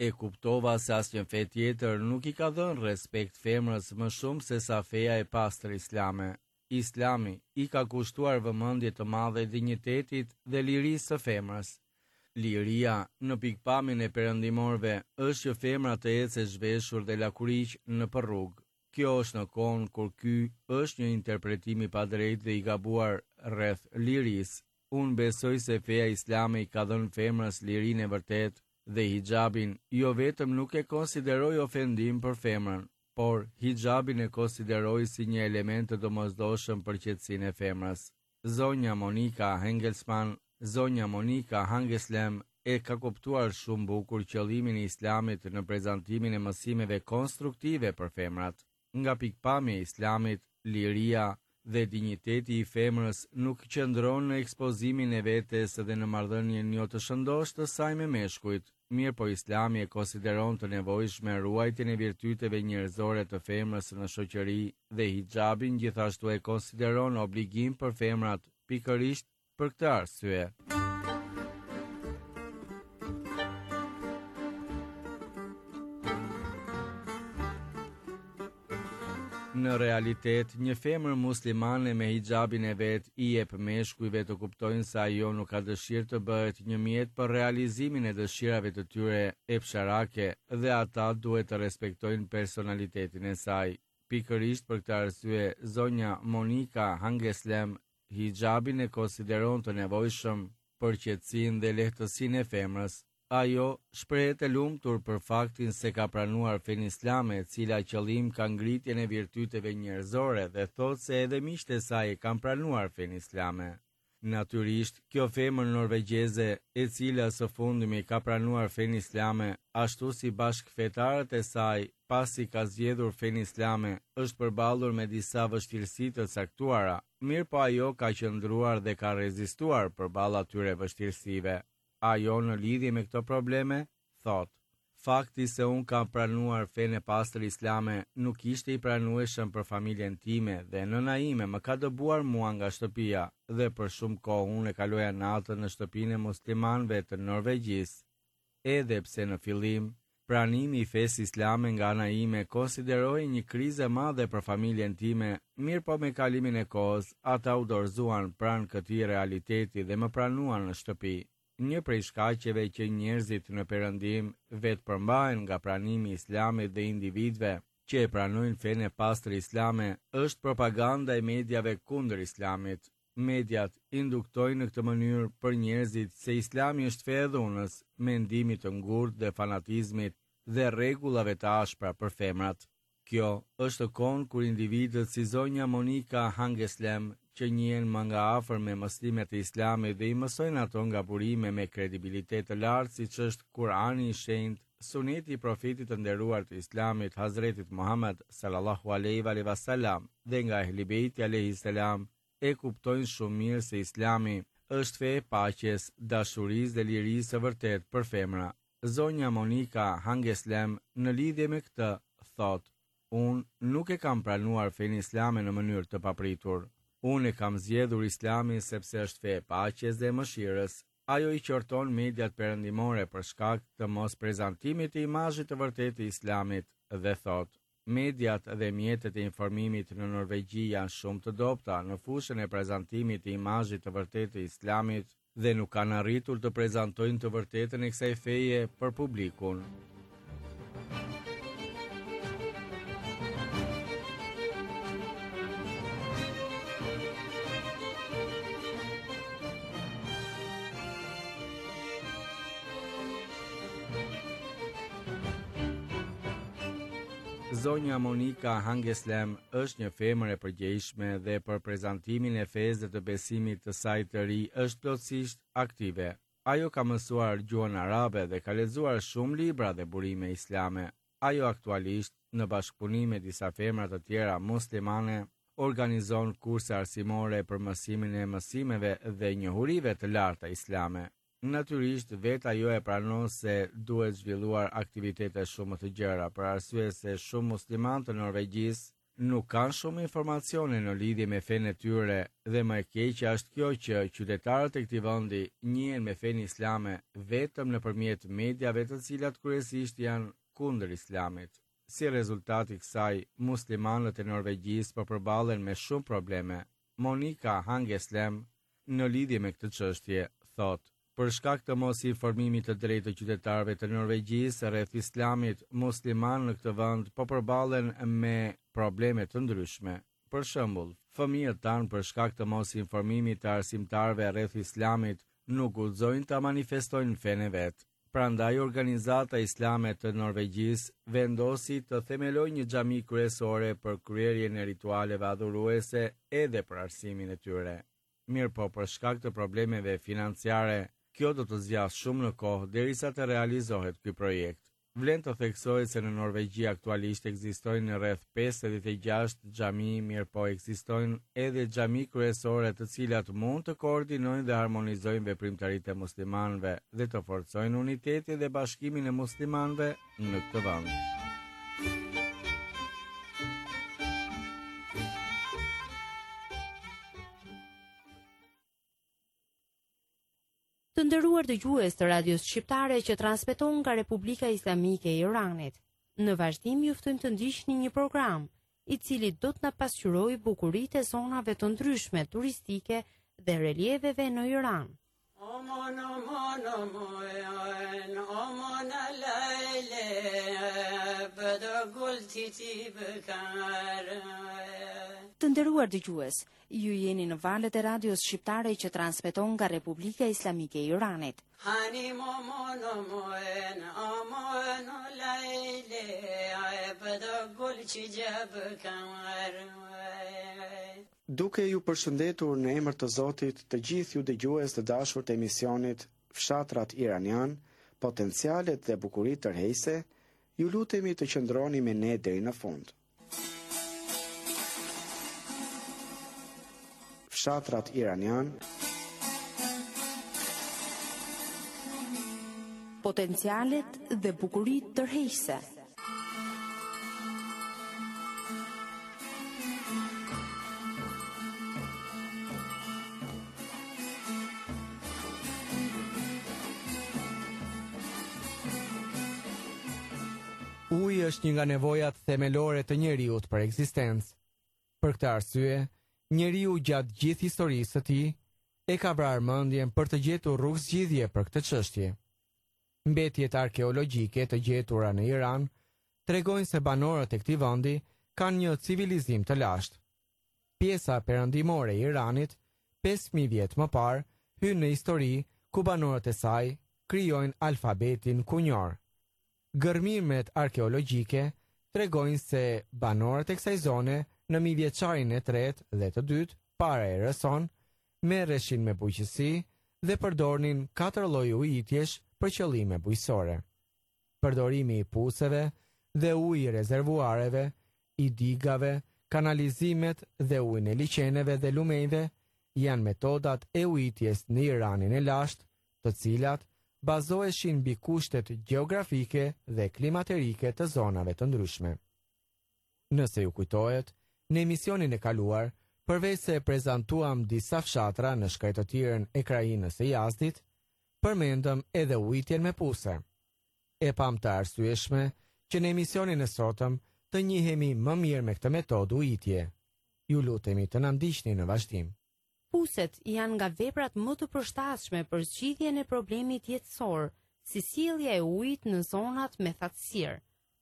E kuptova se asnjë fe tjetër nuk I ka dhënë respekt femrës më shumë se sa feja e pastër islame. Islami I ka kushtuar vëmendje të madhe dinjitetit dhe lirisë së femrës. Liria në pikpamjen e perëndimorëve është që femra të ecë e zhveshur dhe lakuriq në rrugë. Kjo është në kohën kur ky është një interpretim I padrejtë dhe I gabuar rreth lirisë. Unë besoj se feja islame I ka dhënë femrës lirinë e vërtet dhe hijabin jo vetëm nuk e konsideroj ofendim për femrën, por hijabin e konsideroj si një element të domosdoshëm për qetësinë e femrës. Zonja Monika Hangeslem e ka kuptuar shumë bukur qëllimin e Islamit në prezantimin e mësimeve konstruktive për femrat. Nga pikpamja e Islamit, liria dhe dinjiteti I femrës nuk qëndron në ekspozimin e vetes dhe në marrëdhënien jo të shëndosh të saj me meshkujt, mirë po Islami e konsideron të nevojshme ruajtjen e virtyteve njerëzore të femrës në shoqëri dhe hijabin gjithashtu e konsideron obligim për femrat, pikërisht për këtë arsye. Në realitet, një femër muslimane me hijabin e vet I jep meshkujve të kuptojnë se ajo nuk ka dëshirë të bëhet një mjet për realizimin e dëshirave të tyre epsharake dhe ata duhet të respektojnë personalitetin e saj. Pikërisht për këtë arsye, zonja Monika Hangeslem hijabin e konsideron të nevojshëm për qetësinë dhe lehtësinë e femrës. Ajo shprehet e lumtur për faktin se ka pranuar fenë islame, e cila qëllim ka ngritjen e virtyteve njerëzore dhe thot se edhe miqtë e saj kanë pranuar fenë islame. Natyrisht, kjo femër norvegjeze, e cila së fundmi ka pranuar fenë islame, ashtu si bashkëfetarët e saj, pasi ka zgjedhur fenë islame, është përballur me disa vështirësi të caktuara, mirë po ajo ka qëndruar dhe ka rezistuar përballë atyre vështirësive. Ajo në lidhje me këto probleme, thot, fakti se unë kam pranuar fenë e pastër islame nuk ishte I pranueshëm për familjen time dhe nëna ime më ka dëbuar mua nga shtëpia dhe për shumë kohë unë e kaloja natën në shtëpinë e muslimanëve të Norvegjisë. Edhe pse në fillim, pranimi I fesë islame nga ana ime konsideroi një krizë e madhe për familjen time, mirë po me kalimin e kohës, ata u dorëzuan pranë këtij realiteti dhe më pranuan në shtëpi. Një prej shkaqeve që njerëzit në perëndim vetë përmbahen nga pranimi I islamit dhe individëve që e pranojnë fenë e pastër islame është propaganda e mediave kundër islamit. Mediat induktojnë në këtë mënyrë për njerëzit se islami është fe e dhunës, mendimit të ngurtë dhe fanatizmit dhe rregullave të ashpra për femrat. Kjo është kohë kur individët si zonja Monika Hangeslem që njihen më nga afër me mësimet e islamit dhe I mësojnë ato nga burime me kredibilitet të lartë siç është Kurani I shenjtë, Suneti I profetit të nderuar të islamit Hazretit Muhammed sallallahu alaihi wasallam dhe nga Ehli Beiti alayhi salam e kuptojnë shumë mirë se islami është fe e paqes, dashurisë dhe lirisë së vërtet për femra. Zonja Monika Hangeslem në lidhje me këtë thot: Unë nuk e kam pranuar fenë islame në mënyrë të papritur. Unë e kam zgjedhur islamin sepse është fe e paqes dhe mëshirës. Ajo I qorton mediat perëndimore për shkak të mos prezantimit të imazhit të vërtetë të islamit dhe thot: Mediat dhe mjetet e informimit në Norvegji janë shumë të dobta në fushën e prezantimit të imazhit të vërtetë të islamit dhe nuk kanë arritur të prezantojnë të vërtetën e kësaj feje për publikun. Zonja Monika Hangeslem është një femër e përgjegjshme dhe për prezantimin e fesë dhe të besimit të saj të ri është plotësisht aktive. Ajo ka mësuar gjuhën arabe dhe ka lexuar shumë libra dhe burime islame. Ajo aktualisht, në bashkëpunim me disa femra të tjera muslimane, organizon kurse arsimore për mësimin e mësimeve dhe njohurive të larta islame. Natyrisht, vetë ajo e pranon se duhet zhvilluar aktivitete shumë të gjëra, për arsye se shumë muslimanë të Norvegjisë nuk kanë shumë informacione në lidhje me fenë e tyre dhe më e keqja është kjo që qytetarët e këtij vendi njihen me fenë islame vetëm nëpërmjet mediave të cilat kryesisht janë kundër islamit. Si rezultat i kësaj, muslimanët e Norvegjisë po përballen me shumë probleme. Monika Hangeslem në lidhje me këtë çështje thotë: për shkak të mos informimit të drejtë të qytetarëve të Norvegjisë rreth islamit, muslimanë në këtë vend po përballen me probleme të ndryshme. Për shembull, fëmijët tanë për shkak të mos informimit të arsimtarëve rreth islamit nuk guxojnë ta manifestojnë fenë e vet. Prandaj organizata islame të Norvegjisë vendosi të themelojë një xhami kryesore për kryerjen e ritualeve adhuruese edhe për arsimin e tyre. Mirëpo për shkak të problemeve financiare, kjo do të zgjasë shumë në kohë derisa të realizohet ky projekt. Vlen të theksohet se në Norvegji aktualisht ekzistojnë rreth 56 xhami, mirëpo ekzistojnë edhe xhami kryesore të cilat mund të koordinojnë dhe harmonizojnë veprimtaritë e muslimanëve dhe të forcojnë unitetin dhe bashkimin e muslimanëve në këtë vend. Të nderuar dëgjues të radios shqiptare që transmeton nga Republika Islamike e Iranit. Në vazhdim ju ftojmë të ndiqni një program i cili do të na pasqyrojë bukuritë e zonave të ndryshme turistike dhe relieveve në Iran. Aman aman aman aman leyle bada gul titi bekar. Të nderuar dëgjues, ju jeni në valët e radios shqiptare që transmeton nga Republika Islamike e Iranit. Hani aman aman aman leyle bada gul tiji bekar. Duke ju përshëndetur në emër të Zotit të gjithë ju dëgjues të dashur të emisionit Fshatrat Iranian, potencialet dhe bukuritë tërheqëse, ju lutemi të qëndroni me ne deri në fund. Fshatrat Iranian, potencialet dhe bukuritë tërheqëse. Uji është një nga nevojat themelore të njeriut për ekzistencë. Për këtë arsye, njeriu gjatë gjithë historisë së tij e ka vrarë mendjen për të gjetur rrugë zgjidhje për këtë çështje. Mbetjet arkeologjike të gjetura në Iran tregojnë se banorët e këtij vendi kanë një civilizim të lashtë. Pjesa perëndimore e Iranit, 5000 vjet më parë, hyn në histori ku banorët e saj krijojnë alfabetin kunjor. Gërmimet arkeologjike tregojnë se banorët e kësaj zone në mijëvjeçarin e tretë dhe të dytë para erës son merreshin me bujqësi dhe përdornin 4 lloje ujitjesh për qëllime bujqësore. Përdorimi i puseve dhe uji i rezervuareve, i digave, kanalizimet dhe ujin e liçeneve dhe lumejve janë metodat e ujitjes në Iranin e lashtë, të cilat bazoheshin mbi kushtet gjeografike dhe klimaterike të zonave të ndryshme. Nëse ju kujtohet, në emisionin e kaluar, përveç se prezantuam disa fshatra në shkretëtirën e krajinës së Yazdit, përmendëm edhe ujitjen me puse. E pam të arsyeshme që në emisionin e sotëm të njihemi më mirë me këtë metodë ujitje. Ju lutemi të na ndiqni në vazhdim. Puset janë nga veprat më të përshtatshme për zgjidhjen e problemit jetësor, si sjellja e ujit në zonat me thatësirë,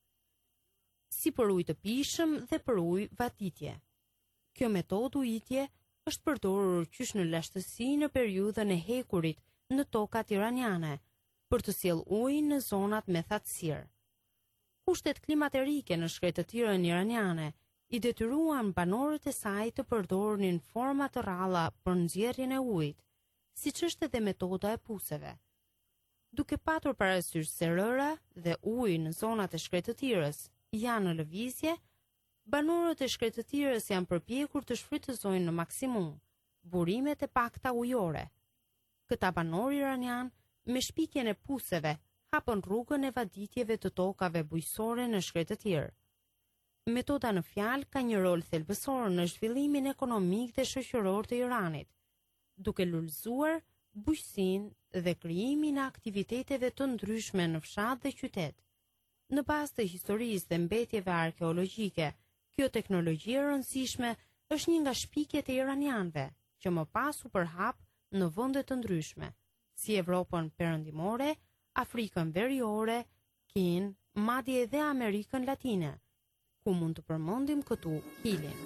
si për ujë të pishëm dhe për ujë vatitje. Kjo metodë ujitje është përdorur qysh në lashtësi në periudhën e hekurit në tokat iraniane, për të sjellë ujin në zonat me thatësirë. Kushtet klimaterike në shkretëtirën iraniane i detyruan banorët e saj të përdornin forma të rralla për nxjerrjen e ujit, siç është edhe metoda e puseve. Duke patur parasysh se rëra dhe uji në zonat e shkretëtirës janë në lëvizje, banorët e shkretëtirës janë përpjekur të shfrytëzojnë në maksimum burimet e pakta ujore. Këta banor iranian me shpikjen e puseve hapën rrugën e vaditjeve të tokave bujqësore në shkretëtirë. Metoda në fjalë ka një rol thelbësor në zhvillimin ekonomik dhe shoqëror të Iranit, duke lullzuar bujqësinë dhe krijimin e aktiviteteve të ndryshme në fshat dhe qytet. Në bazë të historisë dhe mbetjeve arkeologjike, kjo teknologji e rëndësishme është një nga shpikjet e iranianëve, që më pas u përhap në vende të ndryshme, si Evropën perëndimore, Afrikën veriore, Kinë, madje edhe Amerikën Latine, ku mund të përmendim këtu Hilin.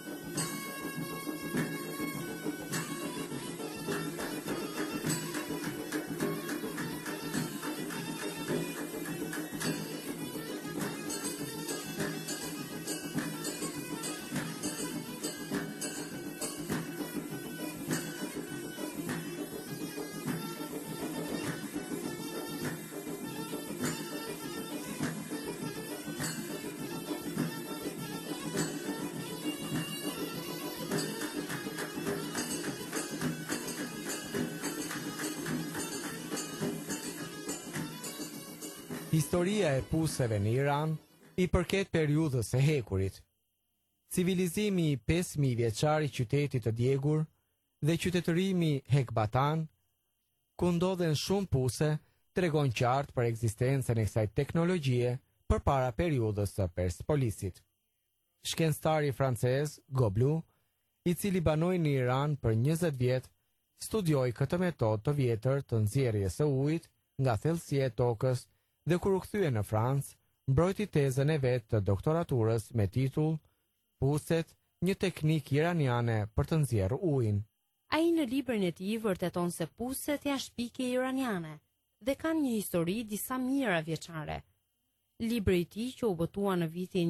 Historia e puseve në Iran i përket periudhës së hekurit. Civilizimi i 5000 vjeçar i qytetit të djegur dhe qytetërimi Hekbatan, ku ndodhen shumë puse, tregon qartë për ekzistencën e kësaj teknologjie përpara periudhës së Perspolisit. Shkencëtari francez Goblu, i cili banoi në Iran për 20 vjet, studioi këtë metodë të vjetër të nxjerrjes së ujit nga thellësia e tokës dhe kur u kthye në Francë, mbrojti tezën e vet të doktoraturës me titull Puset, një teknikë iraniane për të nxjerrë ujin. Ai në librin e tij vërteton se puset janë shpikje iraniane dhe kanë një histori disa mijëra vjeçare. Libri i tij, që u botua në vitin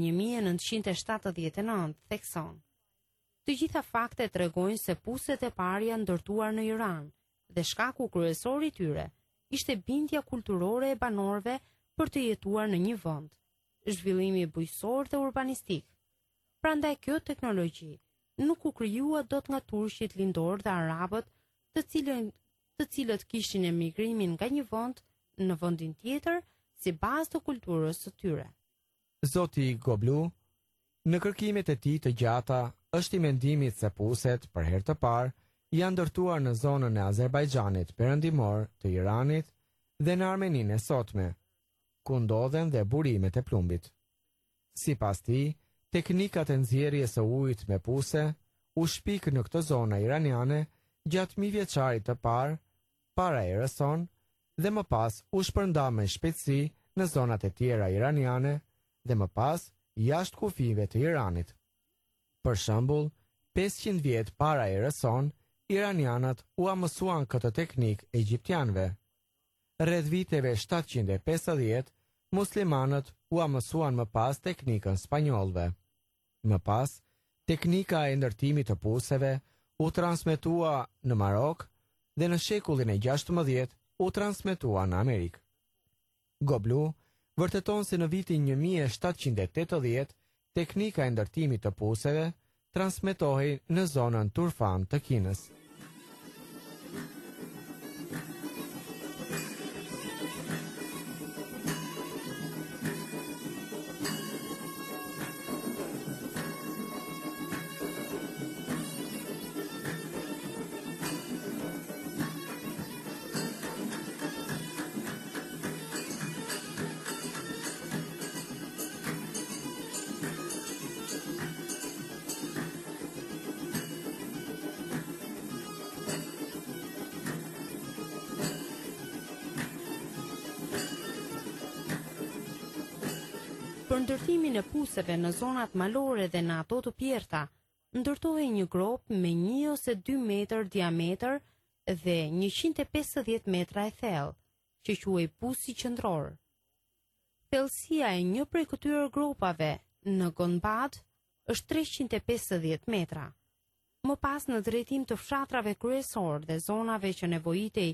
1979, thekson: Të gjitha faktet tregojnë se puset e parë janë ndërtuar në Iran dhe shkaku kryesor i tyre ishte bindja kulturore e banorëve për të jetuar në një vend, zhvillimi bujqësor dhe urbanistik. Prandaj kjo teknologji nuk u krijua dot nga turqit lindor dhe arabët, të cilët kishin emigrimin nga një vend në vendin tjetër si bazë të kulturës së tyre. Zoti Goblu, në kërkimet e tij të gjata, është i mendimit se puset për herë të parë janë ndërtuar në zonën e Azerbajxhanit perëndimor, të Iranit dhe në Armeninë e sotme, ku ndodhen dhe burimet e plumbit. Sipas tij, teknikat e nxjerrjes së ujit me puse u shpik në këtë zonë iraniane gjatë mijëvjeçarit të parë, para erës sonë, dhe më pas u shpërnda me shpejtësi në zonat e tjera iraniane dhe më pas jashtë kufive të Iranit. Për shembull, 500 vjet para erës sonë, iranianët u mësuan këtë teknikë egjiptianëve. Rreth viteve 750, muslimanët u mësuan më pas teknikën spanjollëve. Më pas, teknika e ndërtimit të puseve u transmetua në Marok dhe në shekullin e 16 u transmetua në Amerikë. Goblu vërteton se në vitin 1780 teknika e ndërtimit të puseve transmetohej në zonën Turfan të Kinës. Për ndërtimin e puseve në zonat malore dhe në ato të pjerta, ndërtohej një grop me 1 ose 2 metër diametër dhe 150 metra e thellë, që quhej pusi qendror. Thellësia e një prej këtyre gropave në Gonbad është 350 metra. Më pas në drejtim të fshatrave kryesor dhe zonave që nevojitej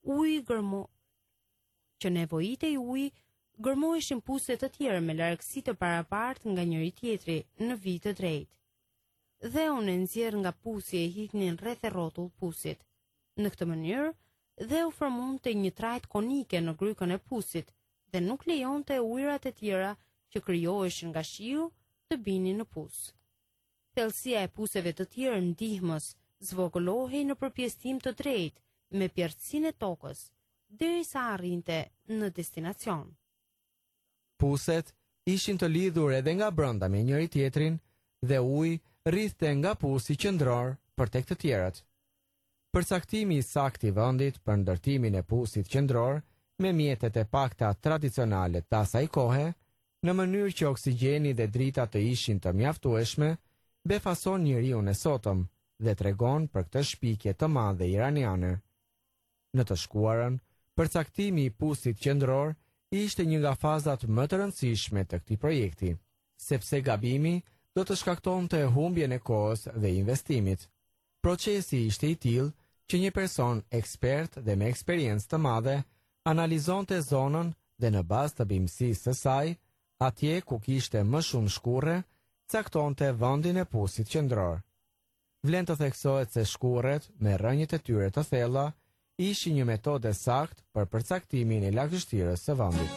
uji, gërmoheshin puse të tjerë me largësi të barabartë nga njëri tjetri në vit të drejtë. Dheun e nxjerr nga pusi e hiqnin rreth e rrotull pusit. Në këtë mënyrë, dheu formonte një trajt konike në grykën e pusit dhe nuk lejonte ujërat e tjera që krijoheshin nga shiu të binin në pus. Thellësia e puseve të tjerë ndihmës zvogëlohej në përpjestim të drejtë me pjertësinë e tokës, derisa arrinte në destinacion. Puset ishin të lidhur edhe nga brenda me njëri tjetrin dhe uji rrithte nga pusi qendror për tek të tjerët. Përcaktimi i saktë i vendit për ndërtimin e pusit qendror me mjetet e pakta tradicionale të asaj kohe, në mënyrë që oksigjeni dhe drita të ishin të mjaftueshme, befason njeriun e sotëm dhe tregon për këtë shpikje të madhe iraniane. Në të shkuarën, përcaktimi i pusit qendror ishte një nga fazat më të rëndësishme të këtij projekti, sepse gabimi do të shkaktonte humbjen e kohës dhe investimit. Procesi ishte i tillë që një person ekspert dhe me eksperiencë të madhe analizonte zonën dhe në bazë të bimësisë së saj, atje ku kishte më shumë shkurre, caktonte vendin e pusit qendror. Vlen të theksohet se shkurret me rrënjët e tyre të thella ishin një metodë saktë për përcaktimin e lagështirës së vendit.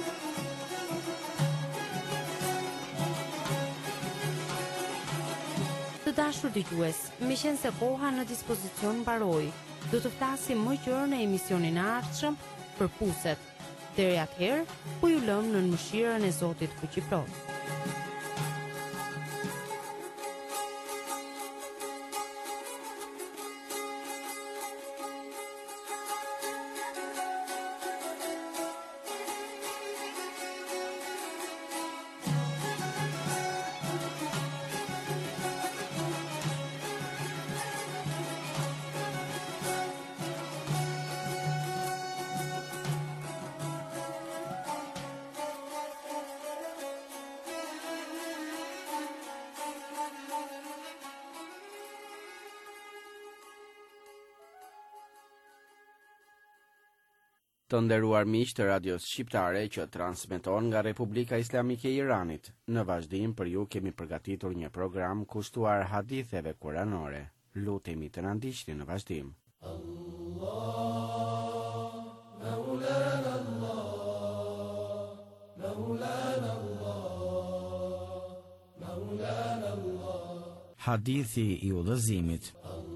Të dashur dëgjues, me qenë se koha në dispozicion mbaroi, do të flasim më gjerë në emisionin e ardhshëm për puset. Deri atëherë, po ju lëm në mëshirën e Zotit Fuqiplot. Të nderuar miq të radios shqiptare që transmeton nga Republika Islamike e Iranit, në vazhdim për ju kemi përgatitur një program kushtuar haditheve kuranore. Lutemi të na ndiqni në vazhdim. Hadithi i udhëzimit.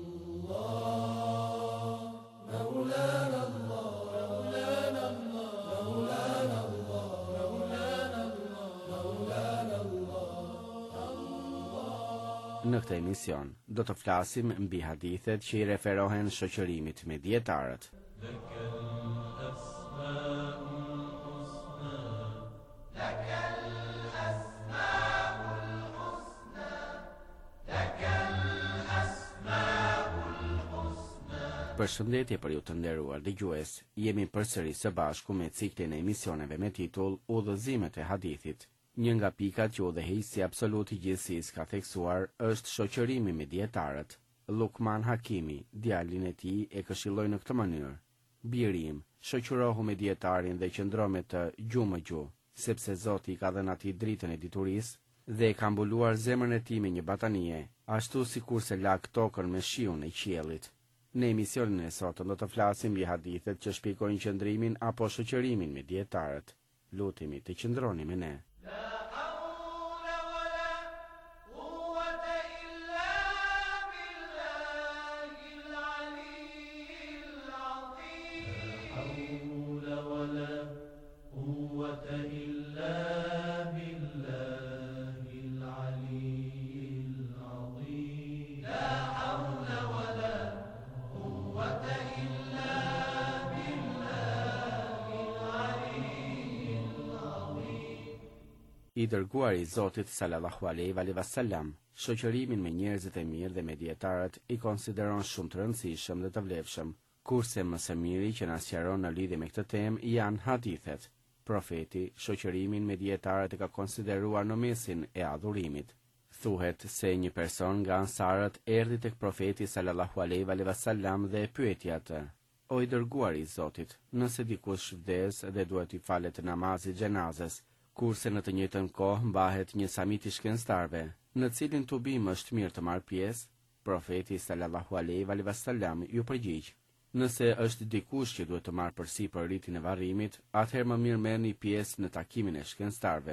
Në këtë emision, do të flasim mbi hadithet që i referohen shoqërimit me dietarët. Përshëndetje për ju të nderuar dëgjues, jemi përsëri së bashku me ciklin e emisioneve me titull Udhëzimet e hadithit. Një nga pikat që udhëheqësi absolut i gjithësisë ka theksuar është shoqërimi me dietarët. Lukman Hakimi, djalin e tij, e këshilloi në këtë mënyrë: "Biri im, shoqërohu me dietarin dhe qëndro me të gjuhë me gjuhë, sepse Zoti i ka dhënë atij dritën e diturisë dhe e ka mbuluar zemrën e tij me një batanie, ashtu sikurse lag tokën me shiun e qiellit." Në emisionin e sotëm do të flasim mbi hadithet që shpjegojnë qëndrimin apo shoqërimin me dietarët. Lutemi të qëndroni me ne. I dërguari i Zotit sallallahu alaihi wasallam, shoqërimin me njerëzit e mirë dhe me dietarët i konsideron shumë të rëndësishëm dhe të vlefshëm, kurse më së miri që na sqaron në lidhje me këtë temë janë hadithet. Profeti shoqërimin me dietarët e ka konsideruar në mesin e adhurimit. Thuhet se një person nga ansarët erdhi tek profeti sallallahu alaihi wasallam dhe e pyeti atë: "O i dërguari i Zotit, nëse dikush vdes dhe duhet i falet namazit xhenazes, kurse në të njëjtën kohë mbahet një samit i shkencëtarëve, në cilin tubim është mirë të marrë pjesë?" Profeti sallallahu alaihi wasallam ju përgjigj: "Nëse është dikush që duhet të marrë përsipër ritin e varrimit, atëherë më mirë merrni pjesë në takimin e shkencëtarëve,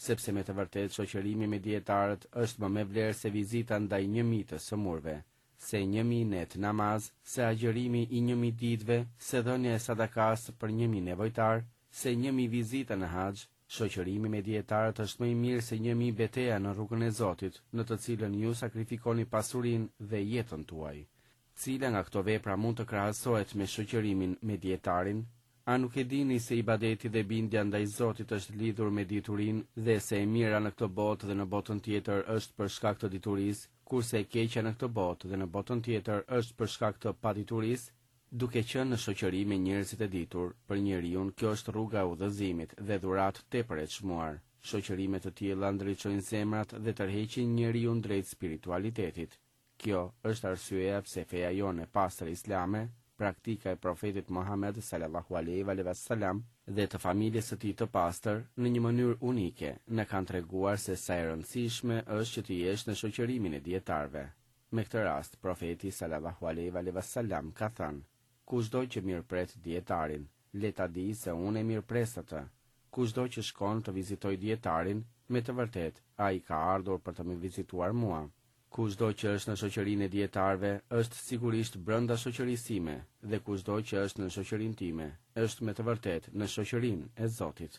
sepse me të vërtet shoqërimi me dietarët është më me vlerë se vizita ndaj 1000 të sëmurve, se 1000 net namaz, se agjërimi i 1000 ditëve, se dhënia e sadakas për 1000 nevojtar, se 1000 vizita në haxh. Shoqërimi me dietarët është më i mirë se 1000 betejë në rrugën e Zotit, në të cilën ju sakrifikoni pasurinë dhe jetën tuaj. Cila nga këto vepra mund të krahasohet me shoqërimin me dietarin? A nuk e dini se ibadeti dhe bindja ndaj Zotit është lidhur me diturinë dhe se e mira në këtë botë dhe në botën tjetër është për shkak të diturisë, kurse e keqja në këtë botë dhe në botën tjetër është për shkak të paditurisë? Duke qenë në shoqëri me njerëzit e ditur, për njeriu kjo është rruga e udhëzimit dhe dhuratë tepër e çmuar. Shoqërimet të tilla ndriçojnë zemrat dhe tërheqin njeriu drejt spiritualitetit. Kjo është arsyeja pse feja jonë e pastër islame, praktika e profetit Muhammed sallallahu alaihi wasallam dhe të familjes së tij të pastër, në një mënyrë unike, na kanë treguar se sa e rëndësishme është që të jesh në shoqërimin e dietarëve. Me këtë rast, profeti sallallahu alaihi wasallam ka thënë: kushdo që mirëpret dietarin, le ta di se unë e mirëpres atë. Kushdo që shkon të vizitoj dietarin, me të vërtet, ai ka ardhur për të më vizituar mua. Kushdo që është në shoqërinë e dietarëve, është sigurisht brenda shoqërisë time, dhe kushdo që është në shoqërinë time, është me të vërtet në shoqërinë e Zotit.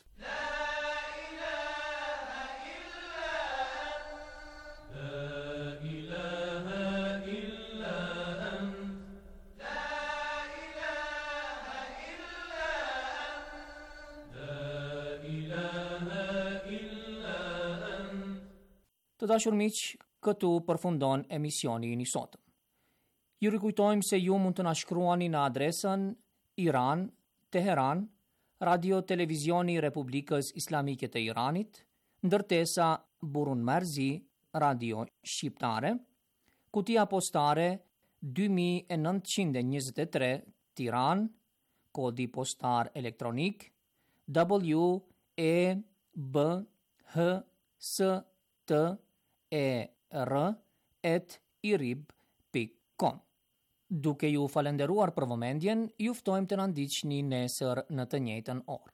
Të dashur miq, këtu përfundon emisioni i sotëm. Ju rikujtojmë se ju mund të na shkruani në adresën Iran, Teheran, Radio Televizioni Republikës Islamike të Iranit, ndërtesa Burun Merzi, Radio Shqiptare, kutia postare 2923 Tiranë, kodi postar elektronik WEBHSTER@irib.com. Duke ju falenderuar për vëmendjen, ju ftojmë të na ndiqni nesër në të njëjtën orë.